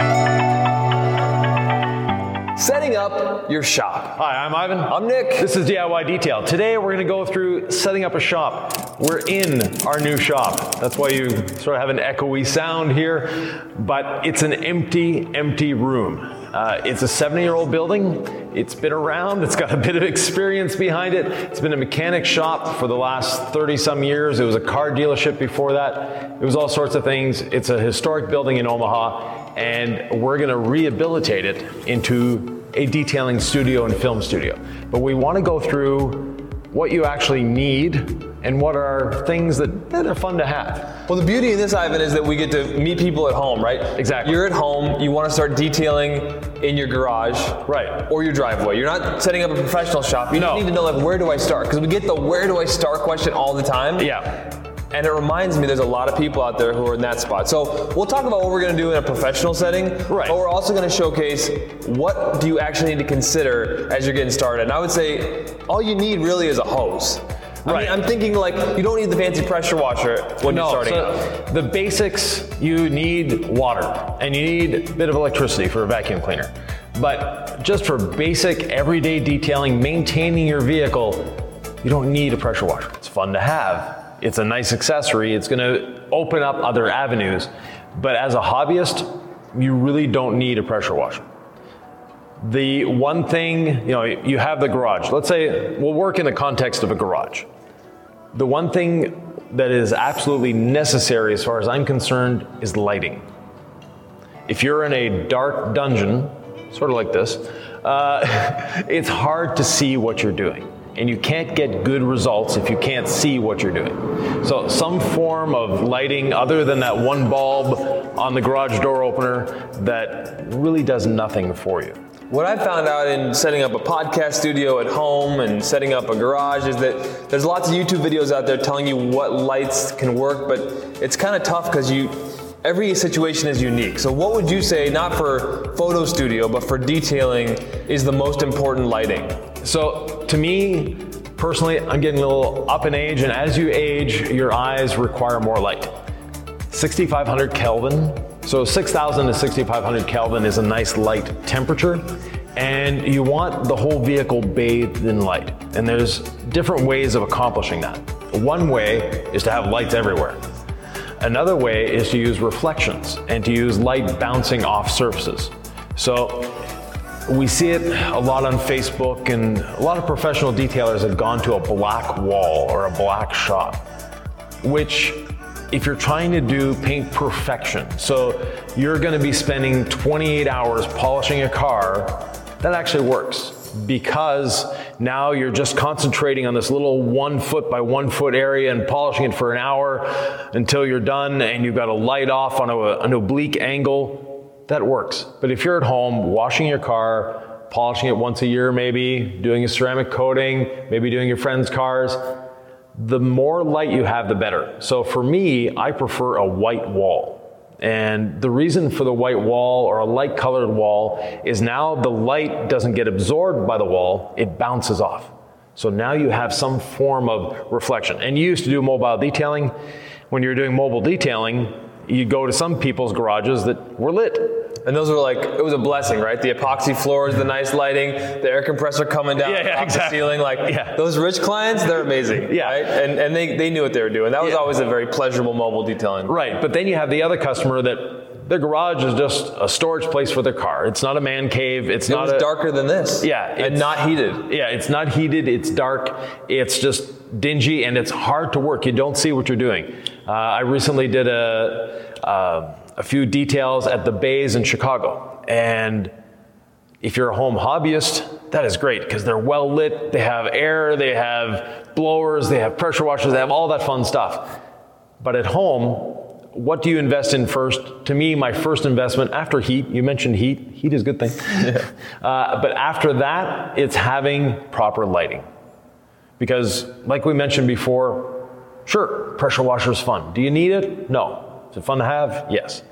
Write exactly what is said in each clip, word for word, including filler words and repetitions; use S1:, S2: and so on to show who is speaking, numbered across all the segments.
S1: Setting up your shop.
S2: Hi, I'm Ivan.
S1: I'm Nick.
S2: This is D I Y Detail. Today we're going to go through setting up a shop. We're in our new shop. That's why you sort of have an echoey sound here, but it's an empty, empty room. Uh, it's a seventy-year-old building. It's been around. It's got a bit of experience behind it. It's been a mechanic shop for the last thirty some years. It was a car dealership before that. It was all sorts of things. It's a historic building in Omaha, and we're going to rehabilitate it into a detailing studio and film studio. But we want to go through what you actually need and what are things that, that are fun to have.
S1: Well, the beauty of this, Ivan, is that we get to meet people at home, right?
S2: Exactly.
S1: You're at home, you want to start detailing in your garage.
S2: Right.
S1: Or your driveway. You're not setting up a professional shop. You
S2: No.
S1: just need to know, like, where do I start? Because we get the where do I start question all the time.
S2: Yeah.
S1: And it reminds me there's a lot of people out there who are in that spot. So we'll talk about what we're going to do in a professional setting.
S2: Right.
S1: But we're also going to showcase what do you actually need to consider as you're getting started. And I would say all you need really is a hose. I
S2: Right.
S1: mean, I'm thinking like you don't need the fancy pressure washer when
S2: No,
S1: you're starting
S2: so
S1: out.
S2: the basics, you need water and you need a bit of electricity for a vacuum cleaner. But just for basic everyday detailing, maintaining your vehicle, you don't need a pressure washer. It's fun to have. It's a nice accessory. It's going to open up other avenues. But as a hobbyist, you really don't need a pressure washer. The one thing, you know, you have the garage. Let's say we'll work in the context of a garage. The one thing that is absolutely necessary as far as I'm concerned is lighting. If you're in a dark dungeon, sort of like this, uh, it's hard to see what you're doing. And you can't get good results if you can't see what you're doing. So some form of lighting other than that one bulb on the garage door opener that really does nothing for you.
S1: What I found out in setting up a podcast studio at home and setting up a garage is that there's lots of YouTube videos out there telling you what lights can work, but it's kind of tough because you every situation is unique. So what would you say, not for photo studio, but for detailing, is the most important lighting?
S2: So to me, personally, I'm getting a little up in age, and as you age, your eyes require more light. sixty-five hundred Kelvin, so six thousand to sixty-five hundred Kelvin is a nice light temperature, and you want the whole vehicle bathed in light. And there's different ways of accomplishing that. One way is to have lights everywhere. Another way is to use reflections and to use light bouncing off surfaces. So we see it a lot on Facebook, and a lot of professional detailers have gone to a black wall or a black shop, which if you're trying to do paint perfection, so you're gonna be spending twenty-eight hours polishing a car, that actually works because now you're just concentrating on this little one foot by one foot area and polishing it for an hour until you're done, and you've got a light off on a, an oblique angle. That works. But if you're at home washing your car, polishing it once a year maybe, doing a ceramic coating, maybe doing your friends' cars, the more light you have, the better. So for me, I prefer a white wall. And the reason for the white wall or a light colored wall is now the light doesn't get absorbed by the wall, it bounces off. So now you have some form of reflection. And you used to do mobile detailing. When you're doing mobile detailing, you go to some people's garages that were lit.
S1: And those were like, it was a blessing, right? The epoxy floors, the nice lighting, the air compressor coming down
S2: yeah, yeah,
S1: off
S2: exactly.
S1: the ceiling. Like
S2: yeah.
S1: Those rich clients, they're amazing.
S2: Yeah.
S1: Right? And and they, they knew what they were doing. That was
S2: Yeah.
S1: always a very pleasurable mobile detailing.
S2: Right, but then you have the other customer that their garage is just a storage place for their car. It's not a man cave. It's
S1: It
S2: not
S1: was
S2: a,
S1: darker than this.
S2: Yeah.
S1: And
S2: it's-
S1: not heated.
S2: Yeah, it's not heated, it's dark, it's just dingy, and it's hard to work. You don't see what you're doing. Uh, I recently did a, uh, a few details at the Bays in Chicago, and if you're a home hobbyist, that is great because they're well lit, they have air, they have blowers, they have pressure washers, they have all that fun stuff. But at home, what do you invest in first? To me, my first investment after heat, you mentioned heat, heat is a good thing. Yeah. Uh, but after that, it's having proper lighting. Because like we mentioned before, sure, pressure washer is fun. Do you need it? No. Is it fun to have? Yes.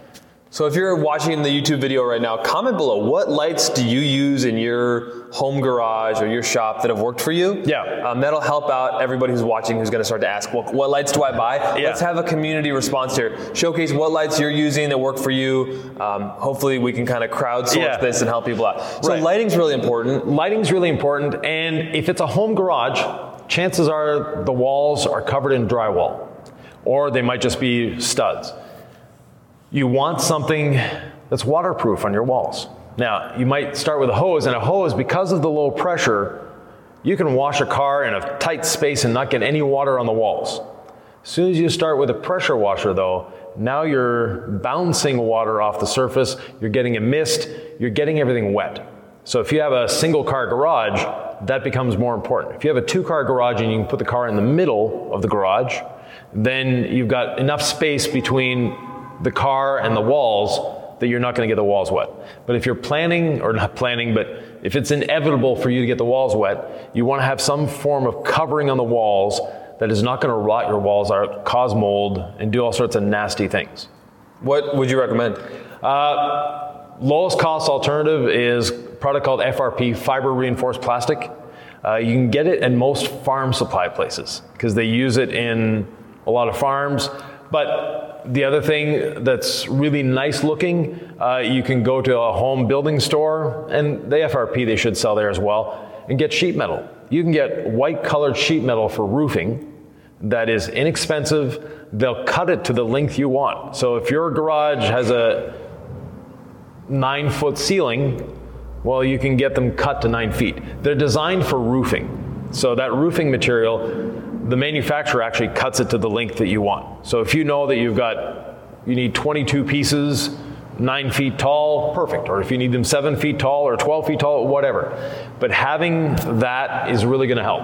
S1: So if you're watching the YouTube video right now, comment below, what lights do you use in your home garage or your shop that have worked for you?
S2: Yeah.
S1: Um, that'll help out everybody who's watching who's going to start to ask, well, what lights do I buy?
S2: Yeah.
S1: Let's have a community response here. Showcase what lights you're using that work for you. Um, hopefully we can kind of crowdsource yeah. this and help people out. So right. lighting's really important.
S2: Lighting's really important, and if it's a home garage, chances are the walls are covered in drywall, or they might just be studs. You want something that's waterproof on your walls. Now, you might start with a hose, and a hose, because of the low pressure, you can wash a car in a tight space and not get any water on the walls. As soon as you start with a pressure washer though, now you're bouncing water off the surface, you're getting a mist, you're getting everything wet. So if you have a single car garage, that becomes more important. If you have a two car garage and you can put the car in the middle of the garage, then you've got enough space between the car and the walls that you're not going to get the walls wet. But if you're planning, or not planning, but if it's inevitable for you to get the walls wet, you want to have some form of covering on the walls that is not going to rot your walls out, cause mold, and do all sorts of nasty things.
S1: What would you recommend?
S2: Uh, lowest cost alternative is a product called F R P, fiber reinforced plastic. Uh, you can get it in most farm supply places because they use it in a lot of farms. But the other thing that's really nice looking, uh, you can go to a home building store, and the F R P they should sell there as well, and get sheet metal. You can get white colored sheet metal for roofing that is inexpensive. They'll cut it to the length you want. So if your garage has a nine foot ceiling, well, you can get them cut to nine feet. They're designed for roofing. So that roofing material, the manufacturer actually cuts it to the length that you want. So if you know that you've got, you need twenty-two pieces, nine feet tall, perfect. Or if you need them seven feet tall or twelve feet tall, whatever. But having that is really gonna help.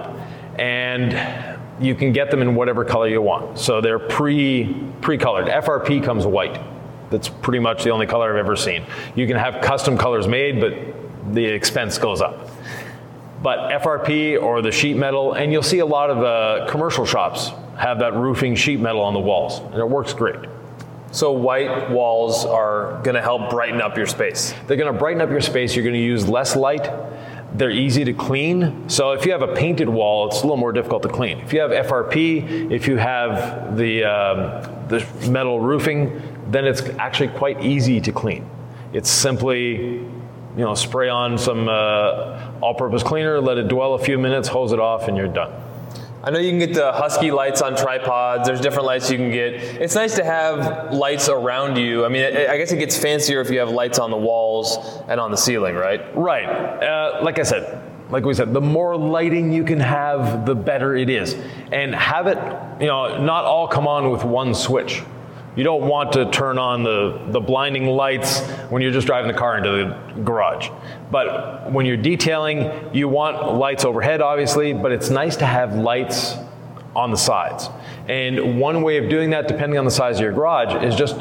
S2: And you can get them in whatever color you want. So they're pre, pre-colored. F R P comes white. That's pretty much the only color I've ever seen. You can have custom colors made, but the expense goes up. But F R P or the sheet metal, and you'll see a lot of uh, commercial shops have that roofing sheet metal on the walls, and it works great.
S1: So white walls are gonna help brighten up your space.
S2: They're gonna brighten up your space, you're gonna use less light, they're easy to clean. So if you have a painted wall, it's a little more difficult to clean. If you have F R P, if you have the, um, the metal roofing, then it's actually quite easy to clean. It's simply, you know, spray on some uh, all-purpose cleaner, let it dwell a few minutes, hose it off, and you're done.
S1: I know you can get the Husky lights on tripods. There's different lights you can get. It's nice to have lights around you. I mean, I guess it gets fancier if you have lights on the walls and on the ceiling, right?
S2: Right. Uh, like I said, like we said, the more lighting you can have, the better it is. And have it, you know, not all come on with one switch. You don't want to turn on the, the blinding lights when you're just driving the car into the garage. But when you're detailing, you want lights overhead, obviously, but it's nice to have lights on the sides. And one way of doing that, depending on the size of your garage, is just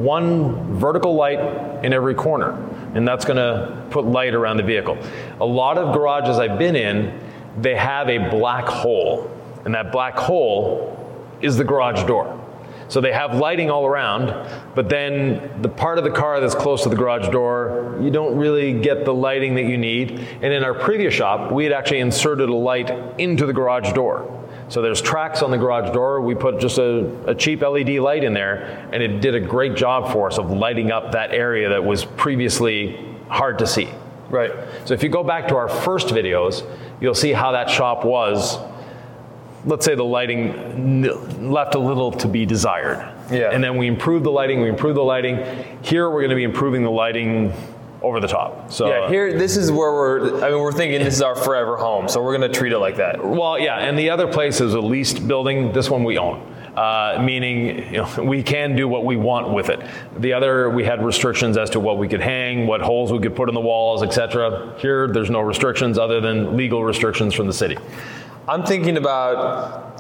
S2: one vertical light in every corner. And that's gonna put light around the vehicle. A lot of garages I've been in, they have a black hole. And that black hole is the garage door. So they have lighting all around, but then the part of the car that's close to the garage door, you don't really get the lighting that you need. And in our previous shop, we had actually inserted a light into the garage door. So there's tracks on the garage door. We put just a, a cheap L E D light in there, and it did a great job for us of lighting up that area that was previously hard to see.
S1: Right.
S2: So if you go back to our first videos, you'll see how that shop was. Let's say the lighting left a little to be desired.
S1: Yeah.
S2: And then we improved the lighting, we improved the lighting. Here we're gonna be improving the lighting over the top. So
S1: yeah, here, this is where we're, I mean, we're thinking this is our forever home, so we're gonna treat it like that.
S2: Well, yeah, and the other place is a leased building. This one we own. Uh, meaning, you know, we can do what we want with it. The other, we had restrictions as to what we could hang, what holes we could put in the walls, et cetera. Here, there's no restrictions other than legal restrictions from the city.
S1: I'm thinking about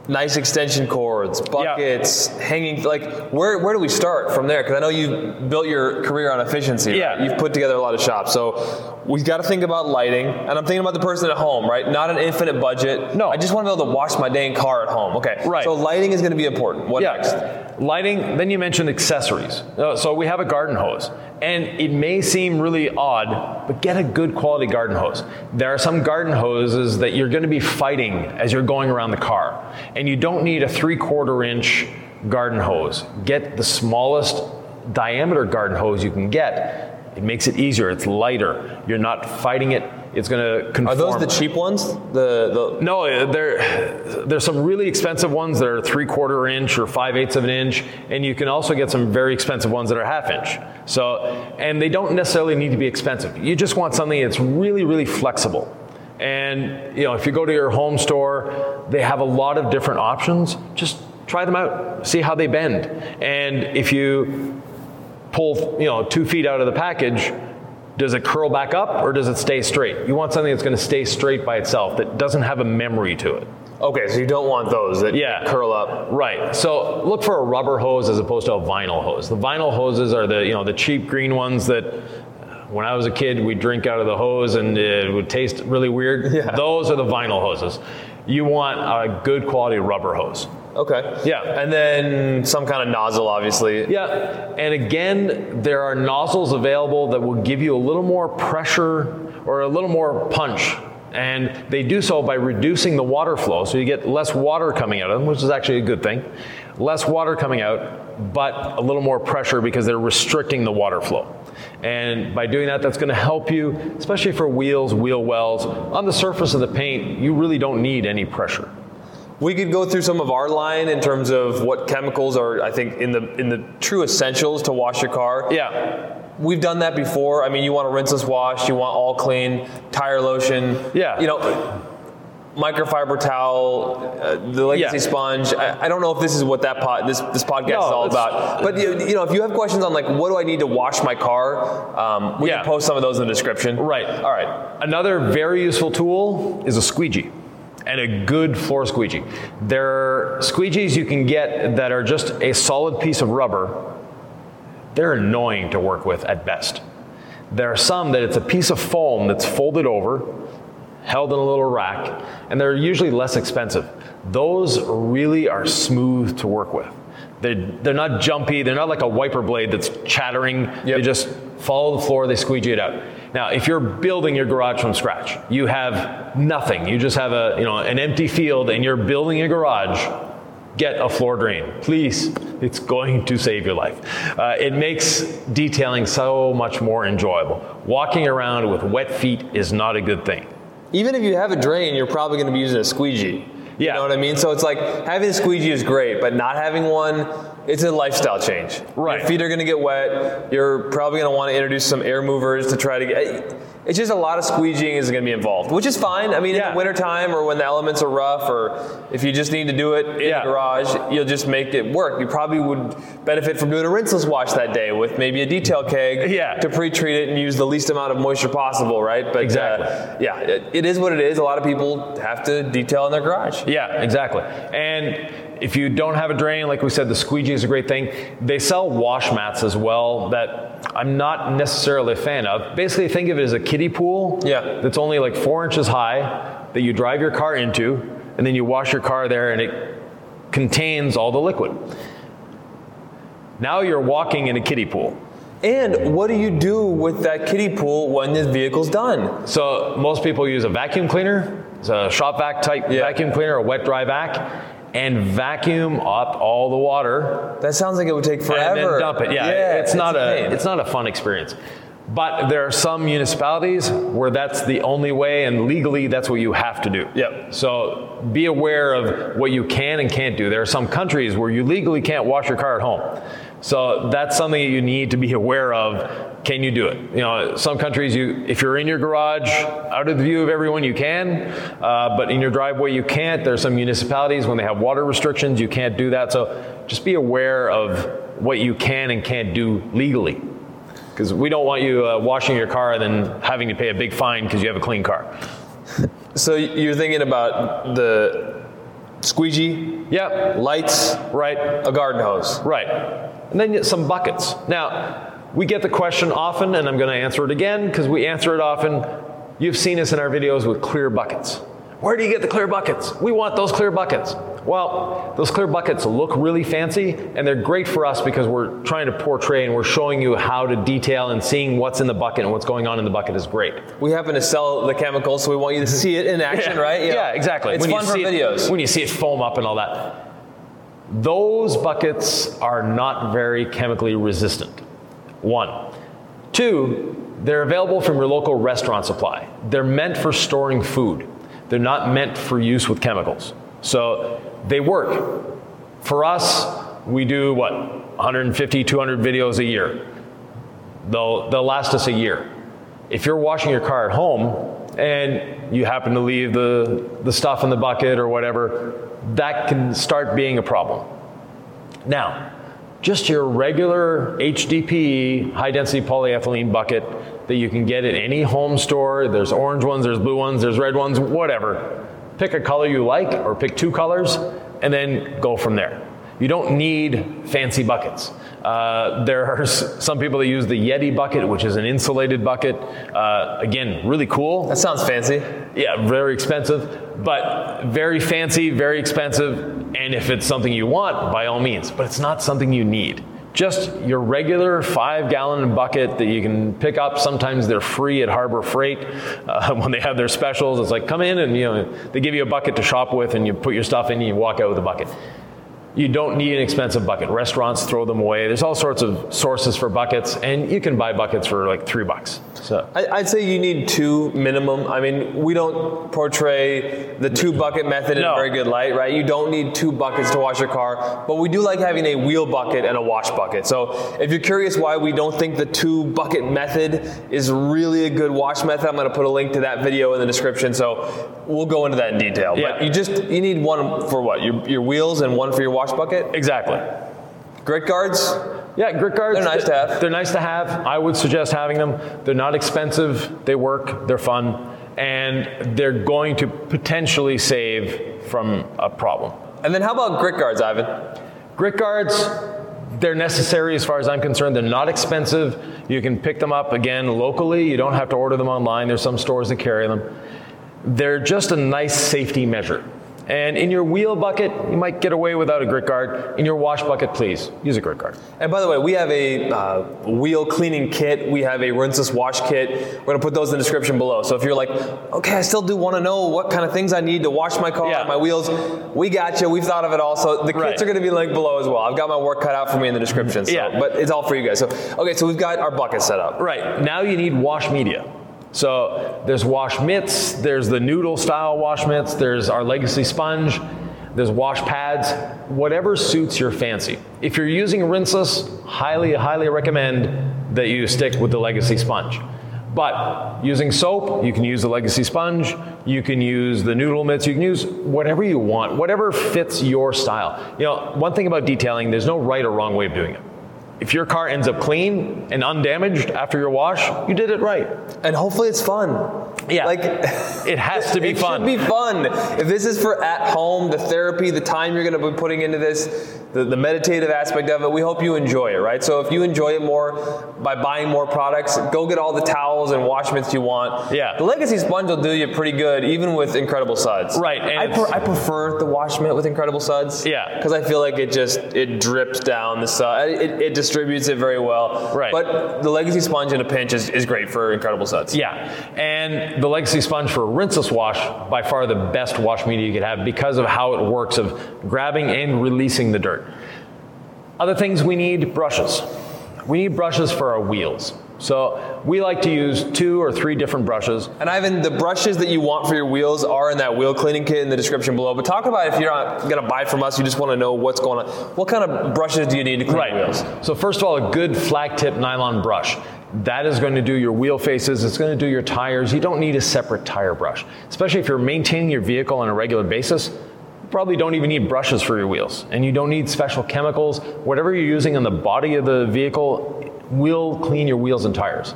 S1: nice extension cords, buckets, yeah. hanging, like where where do we start from there? Because I know you built your career on efficiency.
S2: Yeah.
S1: Right? You've put together a lot of shops. So we've got to think about lighting. And I'm thinking about the person at home, right? Not an infinite budget.
S2: No.
S1: I just want to be able to wash my dang car at home. Okay.
S2: Right.
S1: So lighting is going to be important. What
S2: yeah.
S1: next?
S2: Lighting, then you mentioned accessories. So we have a garden hose. And it may seem really odd, but get a good quality garden hose. There are some garden hoses that you're going to be fighting as you're going around the car. And you don't need a three quarter inch garden hose. Get the smallest diameter garden hose you can get. It makes it easier. It's lighter. You're not fighting it. It's going to conform.
S1: Are those the cheap ones? The, the
S2: No, there there's some really expensive ones that are three quarter inch or five eighths of an inch, and you can also get some very expensive ones that are half inch. So, and they don't necessarily need to be expensive. You just want something that's really, really flexible. And you know, if you go to your home store, they have a lot of different options. Just try them out, see how they bend, and if you pull, you know, two feet out of the package, does it curl back up or does it stay straight? You want something that's going to stay straight by itself, that doesn't have a memory to it.
S1: Okay, so you don't want those that
S2: yeah.
S1: curl up.
S2: Right. So look for a rubber hose as opposed to a vinyl hose. The vinyl hoses are the, you know, the cheap green ones that when I was a kid, we'd drink out of the hose and it would taste really weird.
S1: Yeah.
S2: Those are the vinyl hoses. You want a good quality rubber hose.
S1: Okay.
S2: Yeah.
S1: And then some kind of nozzle, obviously.
S2: Yeah. And again, there are nozzles available that will give you a little more pressure or a little more punch. And they do so by reducing the water flow. So you get less water coming out of them, which is actually a good thing. Less water coming out, but a little more pressure because they're restricting the water flow. And by doing that, that's going to help you, especially for wheels, wheel wells. On the surface of the paint, you really don't need any pressure.
S1: We could go through some of our line in terms of what chemicals are, I think, in the in the true essentials to wash your car.
S2: Yeah.
S1: We've done that before. I mean, you want a rinseless wash, you want all clean, tire lotion.
S2: Yeah.
S1: You know, microfiber towel, uh, the Legacy yeah. sponge. I, I don't know if this is what that pod, this this podcast no, is all about. But you, you know, if you have questions on like, what do I need to wash my car? Um, we yeah. can post some of those in the description.
S2: Right.
S1: All right.
S2: Another very useful tool is a squeegee. And a good floor squeegee. There are squeegees you can get that are just a solid piece of rubber. They're annoying to work with at best. There are some that it's a piece of foam that's folded over, held in a little rack, and they're usually less expensive. Those really are smooth to work with. They're, they're not jumpy, they're not like a wiper blade that's chattering. Yep. They just follow the floor, they squeegee it out. Now, if you're building your garage from scratch, you have nothing. You just have a, you know, an empty field and you're building a garage, get a floor drain. Please, it's going to save your life. Uh, it makes detailing so much more enjoyable. Walking around with wet feet is not a good thing.
S1: Even if you have a drain, you're probably going to be using a squeegee.
S2: Yeah.
S1: You know what I mean? So it's like having a squeegee is great, but not having one, it's a lifestyle change.
S2: Right.
S1: Your feet are going to get wet. You're probably going to want to introduce some air movers to try to get... It's just a lot of squeegeeing is going to be involved, which is fine. I mean, yeah. in the wintertime or when the elements are rough, or if you just need to do it in yeah. the garage, you'll just make it work. You probably would benefit from doing a rinseless wash that day with maybe a detail keg
S2: yeah.
S1: to pre-treat it and use the least amount of moisture possible, right? But
S2: exactly.
S1: Uh, yeah, it, it is what it is. A lot of people have to detail in their garage.
S2: Yeah, exactly. And if you don't have a drain, like we said, the squeegee is a great thing. They sell wash mats as well that I'm not necessarily a fan of. Basically, think of it as a kiddie pool
S1: yeah.
S2: that's only like four inches high that you drive your car into, and then you wash your car there, and it contains all the liquid. Now you're walking in a kiddie pool.
S1: And what do you do with that kiddie pool when the vehicle's done?
S2: So most people use a vacuum cleaner. It's a shop vac type yeah. vacuum cleaner, a wet dry vac, and vacuum up all the water.
S1: That sounds like it would take forever.
S2: And then dump it. Yeah,
S1: yeah
S2: it's, it's not
S1: a
S2: a it's not a fun experience. But there are some municipalities where that's the only way, and legally that's what you have to do.
S1: Yep.
S2: So be aware of what you can and can't do. There are some countries where you legally can't wash your car at home. So that's something that you need to be aware of. Can you do it? You know, some countries, you if you're in your garage, out of the view of everyone, you can. Uh, but in your driveway, you can't. There are some municipalities, when they have water restrictions, you can't do that. So just be aware of what you can and can't do legally. Because we don't want you uh, washing your car and then having to pay a big fine because you have a clean car.
S1: So you're thinking about the squeegee,
S2: Yep.
S1: lights,
S2: Right.
S1: a garden hose.
S2: Right. And then some buckets. Now, we get the question often, and I'm going to answer it again because we answer it often. You've seen us in our videos with clear buckets. Where do you get the clear buckets? We want those clear buckets. Well, those clear buckets look really fancy, and they're great for us because we're trying to portray and we're showing you how to detail, and seeing what's in the bucket and what's going on in the bucket is great.
S1: We happen to sell the chemicals, so we want you to see it in action,
S2: Yeah.
S1: right? You know,
S2: Yeah, exactly.
S1: It's
S2: when
S1: fun
S2: you
S1: for
S2: see
S1: videos.
S2: It, when you see it foam up and all that. Those buckets are not very chemically resistant. One. Two, they're available from your local restaurant supply. They're meant for storing food. They're not meant for use with chemicals. So they work. For us, we do what, one hundred fifty, two hundred videos a year. They'll, they'll last us a year. If you're washing your car at home and you happen to leave the, the stuff in the bucket or whatever, that can start being a problem. Now, just your regular H D P E, high density polyethylene bucket that you can get at any home store. There's orange ones, there's blue ones, there's red ones, whatever. Pick a color you like, or pick two colors, and then go from there. You don't need fancy buckets. Uh, there are s- some people that use the Yeti bucket, which is an insulated bucket. Uh, again, really cool.
S1: That sounds fancy.
S2: Yeah, very expensive, but very fancy, very expensive. And if it's something you want, by all means, but it's not something you need. Just your regular five gallon bucket that you can pick up. Sometimes they're free at Harbor Freight uh, when they have their specials. It's like, come in and you know they give you a bucket to shop with, and you put your stuff in and you walk out with a bucket. You don't need an expensive bucket. Restaurants throw them away. There's all sorts of sources for buckets, and you can buy buckets for like three bucks. So
S1: I- I'd say you need two minimum. I mean, we don't portray the two bucket method in
S2: No.
S1: a very good light, right? You don't need two buckets to wash your car, but we do like having a wheel bucket and a wash bucket. So if you're curious why we don't think the two bucket method is really a good wash method, I'm going to put a link to that video in the description. So we'll go into that in detail.
S2: Yeah.
S1: But you just you need one for what? Your, your wheels and one for your wash bucket?
S2: exactly.
S1: Grit guards?
S2: Yeah, grit guards.
S1: They're nice to have.
S2: They're nice to have. I would suggest having them. They're not expensive. They work. They're fun. And they're going to potentially save from a problem.
S1: And then how about grit guards, Ivan?
S2: Grit guards, they're necessary as far as I'm concerned. They're not expensive. You can pick them up, again, locally. You don't have to order them online. There's some stores that carry them. They're just a nice safety measure. And in your wheel bucket, you might get away without a grit guard. In your wash bucket, please, use a grit guard.
S1: And by the way, we have a uh, wheel cleaning kit. We have a rinseless wash kit. We're going to put those in the description below. So if you're like, okay, I still do want to know what kind of things I need to wash my car,
S2: Yeah.
S1: my wheels, we got you. We've thought of it all. So the kits
S2: Right.
S1: are going to be linked below as well. I've got my work cut out for me in the description. So,
S2: Yeah.
S1: But it's all for you guys. So okay, so we've got our bucket set up.
S2: Right, now you need wash media. So there's wash mitts, there's the noodle style wash mitts, there's our Legacy sponge, there's wash pads, whatever suits your fancy. If you're using rinseless, highly, highly recommend that you stick with the Legacy sponge. But using soap, you can use the Legacy sponge, you can use the noodle mitts, you can use whatever you want, whatever fits your style. You know, one thing about detailing, there's no right or wrong way of doing it. If your car ends up clean and undamaged after your wash, you did it right.
S1: And hopefully it's fun.
S2: Yeah,
S1: Like
S2: it has to be
S1: it
S2: fun.
S1: should be fun. If this is for at home, the therapy, the time you're going to be putting into this, the, the meditative aspect of it, we hope you enjoy it, right? So if you enjoy it more by buying more products, go get all the towels and wash mitts you want.
S2: Yeah.
S1: The Legacy sponge will do you pretty good, even with Incredible Suds.
S2: Right, and
S1: I,
S2: it's-
S1: pre- I prefer the wash mitt with Incredible Suds.
S2: Yeah.
S1: Because I feel like it just, it drips down the sud. It, it distributes it very well.
S2: Right.
S1: But the Legacy sponge in a pinch is, is great for Incredible Suds.
S2: Yeah, and the Legacy sponge for a rinseless wash, by far the best wash media you could have because of how it works of grabbing and releasing the dirt. Other things we need, brushes. We need brushes for our wheels. So we like to use two or three different brushes.
S1: And Ivan, the brushes that you want for your wheels are in that wheel cleaning kit in the description below. But talk about if you're not going to buy from us, you just want to know what's going on. What kind of brushes do you need to clean your wheels?
S2: So first of all, a good flag tip nylon brush. That is going to do your wheel faces, it's going to do your tires. You don't need a separate tire brush, especially if you're maintaining your vehicle on a regular basis. You probably don't even need brushes for your wheels, and you don't need special chemicals. Whatever you're using on the body of the vehicle will clean your wheels and tires.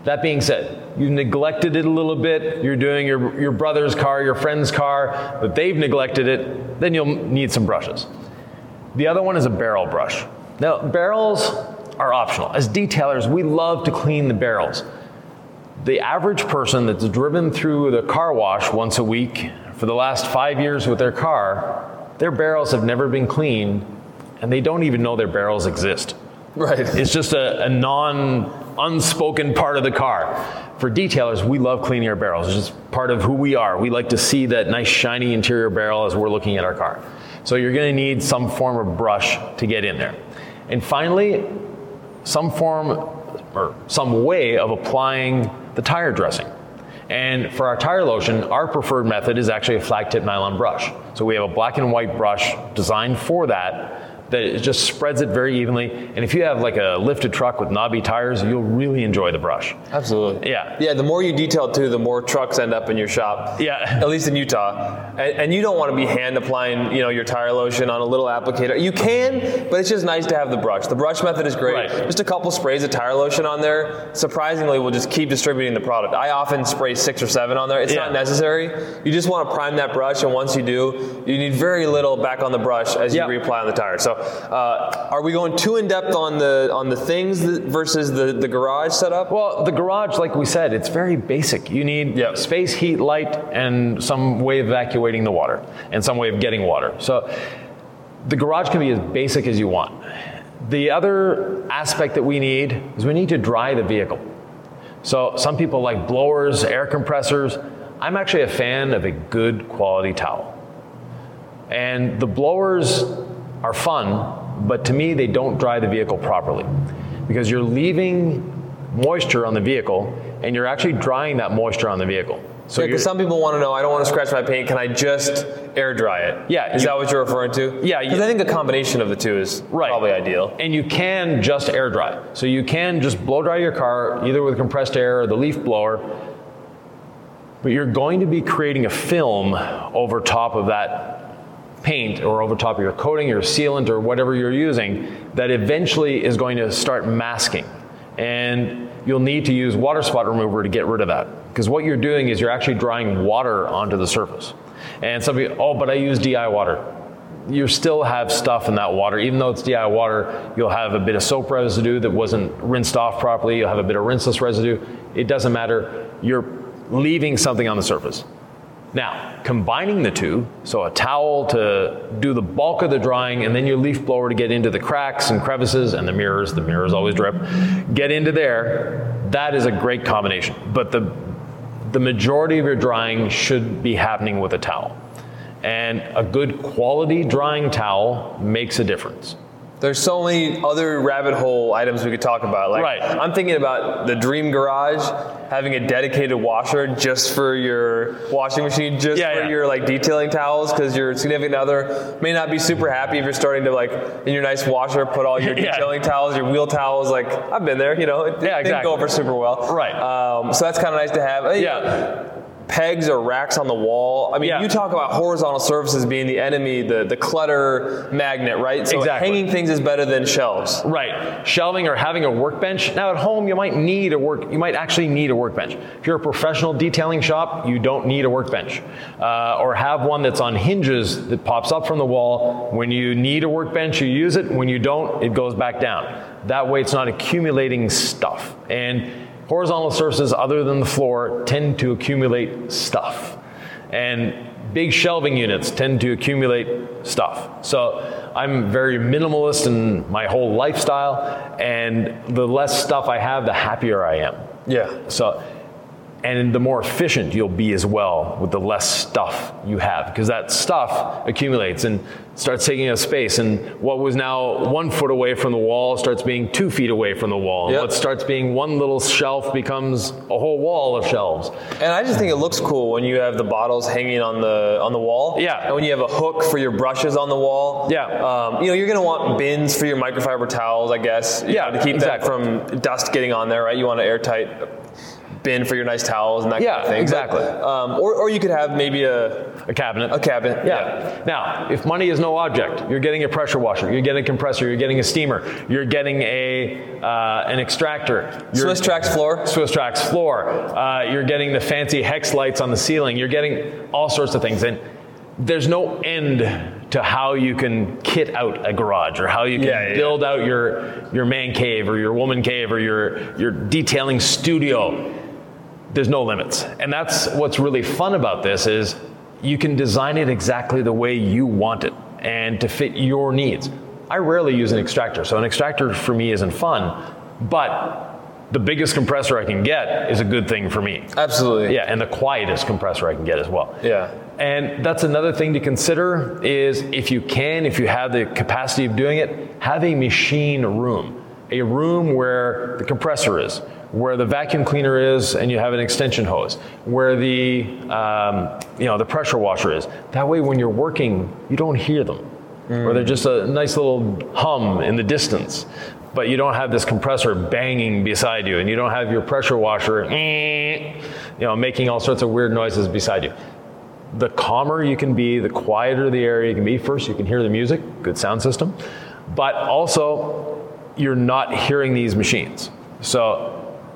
S2: That being said, you've neglected it a little bit, you're doing your, your brother's car, your friend's car, but they've neglected it, then you'll need some brushes. The other one is a barrel brush. Now, barrels are optional. As detailers, we love to clean the barrels. The average person that's driven through the car wash once a week for the last five years with their car, their barrels have never been cleaned, and they don't even know their barrels exist.
S1: Right.
S2: It's just a, a non-unspoken part of the car. For detailers, we love cleaning our barrels. It's just part of who we are. We like to see that nice shiny interior barrel as we're looking at our car. So you're going to need some form of brush to get in there. And finally, some form or some way of applying the tire dressing. And for our tire lotion, our preferred method is actually a flag tip nylon brush. So we have a black and white brush designed for that, that it just spreads it very evenly. And if you have like a lifted truck with knobby tires, you'll really enjoy the brush.
S1: Absolutely.
S2: Yeah.
S1: Yeah, the more you detail too, the more trucks end up in your shop.
S2: Yeah.
S1: At least in Utah. And, and you don't want to be hand applying, you know, your tire lotion on a little applicator. You can, but it's just nice to have the brush. The brush method is great.
S2: Right.
S1: Just a couple sprays of tire lotion on there, surprisingly, will just keep distributing the product. I often spray six or seven on there. It's
S2: Yeah.
S1: not necessary. You just want to prime that brush, and once you do, you need very little back on the brush as you
S2: Yep.
S1: reapply on the tire. So, uh, are we going too in depth on the on the things that, versus the, the garage setup?
S2: Well, the garage, like we said, it's very basic. You need
S1: Yep.
S2: space, heat, light, and some way of evacuating the water, and some way of getting water. So the garage can be as basic as you want. The other aspect that we need is we need to dry the vehicle. So some people like blowers, air compressors. I'm actually a fan of a good quality towel. And the blowers are fun, but to me, they don't dry the vehicle properly because you're leaving moisture on the vehicle and you're actually drying that moisture on the vehicle. So
S1: Yeah, because some people want to know, I don't want to scratch my paint, can I just air dry it?
S2: Yeah,
S1: Is
S2: you-
S1: that what you're referring to?
S2: Yeah,
S1: Because
S2: you-
S1: I think a combination of the two is
S2: Right.
S1: probably ideal.
S2: And you can just air dry. So you can just blow dry your car either with compressed air or the leaf blower, but you're going to be creating a film over top of that paint or over top of your coating or sealant or whatever you're using that eventually is going to start masking. And you'll need to use water spot remover to get rid of that. Because what you're doing is you're actually drying water onto the surface. And some people, oh, but I use D I water. You still have stuff in that water. Even though it's D I water, you'll have a bit of soap residue that wasn't rinsed off properly. You'll have a bit of rinseless residue. It doesn't matter. You're leaving something on the surface. Now, combining the two, so a towel to do the bulk of the drying and then your leaf blower to get into the cracks and crevices and the mirrors, the mirrors always drip, get into there, that is a great combination. But the, the majority of your drying should be happening with a towel. And a good quality drying towel makes a difference.
S1: There's so many other rabbit hole items we could talk about. Like,
S2: Right.
S1: I'm thinking about the dream garage, having a dedicated washer just for your washing machine, just
S2: Yeah,
S1: for
S2: yeah.
S1: your like detailing towels, because your significant other may not be super happy if you're starting to like in your nice washer put all your
S2: Yeah.
S1: detailing towels, your wheel towels. Like, I've been there, you know, it
S2: Yeah,
S1: didn't
S2: exactly.
S1: go over super well.
S2: Right.
S1: Um, so that's kind of nice to have. Uh,
S2: Yeah.
S1: Pegs or racks on the wall. I mean,
S2: Yeah.
S1: you talk about horizontal surfaces being the enemy, the, the clutter magnet, right? So
S2: Exactly.
S1: hanging things is better than shelves.
S2: Right. Shelving or having a workbench. Now at home you might need a work you might actually need a workbench. If you're a professional detailing shop, you don't need a workbench. Uh, or have one that's on hinges that pops up from the wall. When you need a workbench, you use it. When you don't, it goes back down. That way it's not accumulating stuff. And horizontal surfaces other than the floor tend to accumulate stuff. And big shelving units tend to accumulate stuff. So I'm very minimalist in my whole lifestyle, and the less stuff I have, the happier I am.
S1: Yeah.
S2: So, and the more efficient you'll be as well with the less stuff you have, because that stuff accumulates and starts taking up space. And what was now one foot away from the wall starts being two feet away from the wall. And
S1: Yep.
S2: what starts being one little shelf becomes a whole wall of shelves.
S1: And I just think it looks cool when you have the bottles hanging on the on the wall.
S2: Yeah.
S1: And when you have a hook for your brushes on the wall.
S2: Yeah.
S1: Um, you know, you're going to want bins for your microfiber towels, I guess. you
S2: Yeah,
S1: know, to keep
S2: exactly.
S1: that from dust getting on there, right? You want an airtight bin for your nice towels and that
S2: Yeah,
S1: kind of thing.
S2: exactly.
S1: But, um, or, or you could have maybe a,
S2: A cabinet.
S1: a cabinet.
S2: Yeah. Now, if money is no object. You're getting a pressure washer, you're getting a compressor, you're getting a steamer, you're getting a uh, an extractor. You're,
S1: Swiss Trax floor.
S2: Swiss Trax floor. Uh, you're getting the fancy hex lights on the ceiling. You're getting all sorts of things. And there's no end to how you can kit out a garage or how you can
S1: yeah, yeah,
S2: build
S1: yeah.
S2: out your your man cave or your woman cave or your your detailing studio. There's no limits. And that's what's really fun about this is you can design it exactly the way you want it and to fit your needs. I rarely use an extractor, so an extractor for me isn't fun, but the biggest compressor I can get is a good thing for me.
S1: Absolutely.
S2: Yeah, and the quietest compressor I can get as well.
S1: Yeah.
S2: And that's another thing to consider is if you can, if you have the capacity of doing it, have a machine room. A room where the compressor is, where the vacuum cleaner is and you have an extension hose, where the um, you know the pressure washer is. That way when you're working, you don't hear them. Mm. Or they're just a nice little hum in the distance. But you don't have this compressor banging beside you, and you don't have your pressure washer you know, making all sorts of weird noises beside you. The calmer you can be, the quieter the area you can be. First, you can hear the music, good sound system, but also you're not hearing these machines. So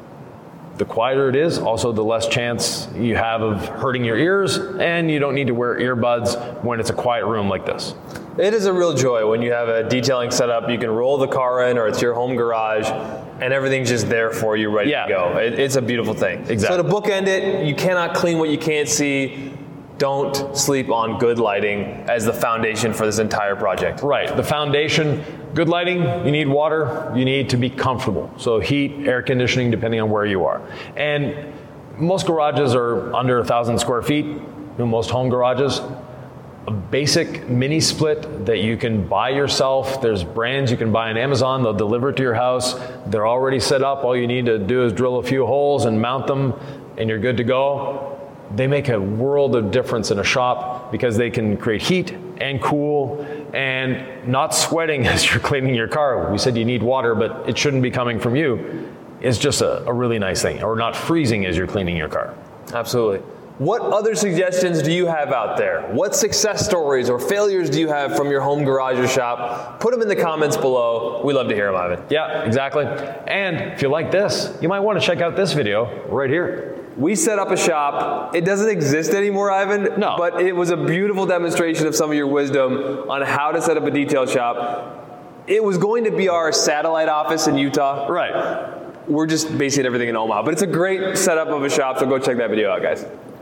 S2: the quieter it is, also the less chance you have of hurting your ears, and you don't need to wear earbuds when it's a quiet room like this.
S1: It is a real joy when you have a detailing setup. You can roll the car in, or it's your home garage, and everything's just there for you, ready
S2: yeah.
S1: to go. It, it's a beautiful thing.
S2: Exactly.
S1: So to bookend it, you cannot clean what you can't see. Don't sleep on good lighting as the foundation for this entire project.
S2: Right. The foundation, good lighting, you need water, you need to be comfortable. So heat, air conditioning, depending on where you are. And most garages are under one thousand square feet, most home garages. A basic mini split that you can buy yourself. There's brands you can buy on Amazon. They'll deliver it to your house. They're already set up. All you need to do is drill a few holes and mount them, and you're good to go. They make a world of difference in a shop because they can create heat and cool and not sweating as you're cleaning your car. We said you need water, but it shouldn't be coming from you. It's just a, a really nice thing. Or not freezing as you're cleaning your car.
S1: Absolutely. What other suggestions do you have out there? What success stories or failures do you have from your home garage or shop? Put them in the comments below. We love to hear them, Ivan.
S2: Yeah, exactly. And if you like this, you might want to check out this video right here.
S1: We set up a shop. It doesn't exist anymore, Ivan.
S2: No.
S1: But it was a beautiful demonstration of some of your wisdom on how to set up a detail shop. It was going to be our satellite office in Utah.
S2: Right.
S1: We're just basing everything in Omaha. But it's a great setup of a shop, so go check that video out, guys.